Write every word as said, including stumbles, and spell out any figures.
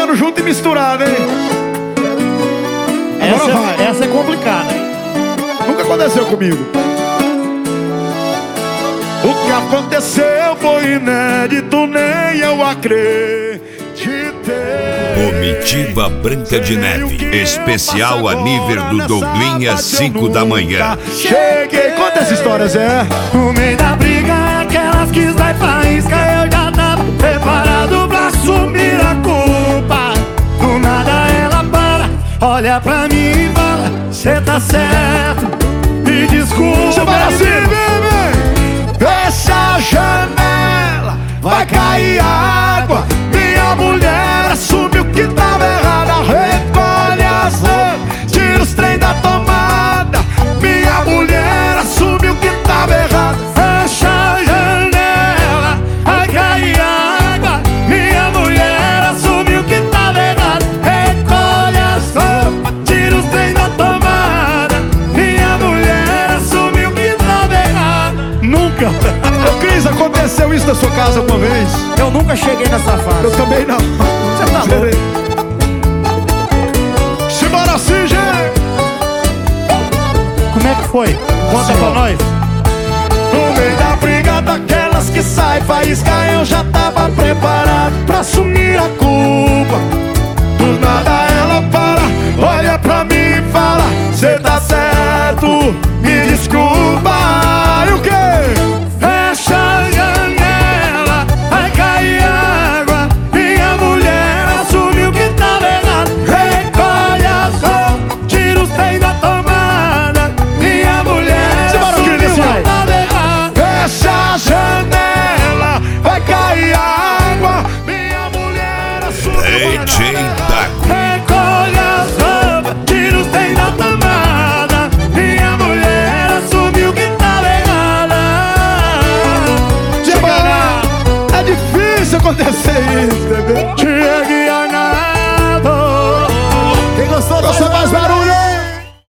cantando junto e misturado, hein? Agora essa, vai. Essa é complicada, hein? Nunca aconteceu comigo. O que aconteceu foi inédito, nem eu acreditei. Comitiva Branca de Neve, especial a nível do Douglinha, cinco da manhã. Cheguei, conta essa história, Zé. No meio da briga, aquelas que sai faísca, eu já tava preparado pra assumir a culpa. Do nada ela para, olha pra mim e fala: cê tá certo, me desculpa. Você vai assim, bebê. Fecha a janela, vai cair água. Minha mulher assume o que tava errado. Recolhe as mãos, tira os trem da tomada. Minha mulher assume o que tava errado. Fecha a janela, vai cair água. Minha mulher assumiu que tava errado. Recolhe as roupas, tira os trem da tomada. Minha mulher assumiu que tava errado. Nunca! Ô Cris, aconteceu isso na sua casa uma vez? Eu nunca cheguei nessa fase. Eu também não. Você tá louco? Simbora assim, gente. Como é que foi? Conta pra nós. No meio da briga daquelas que sai faísca, eu já tava preparado pra assumir a culpa. Do nada ela para, olha pra mim e fala: cê tá certo, me desculpa. E o quê? Fecha a janela, vai cair água. Minha mulher assumiu que tava errado. Recolhe as roupas, tira os trem da tomada. Minha mulher assumiu que tava errado. Fecha a janela, vai cair água. Minha mulher assumiu D J Dago. Recolhe as roupas, tira os trem da tomada. Minha mulher assumiu que tava errada. É difícil acontecer isso, bebê.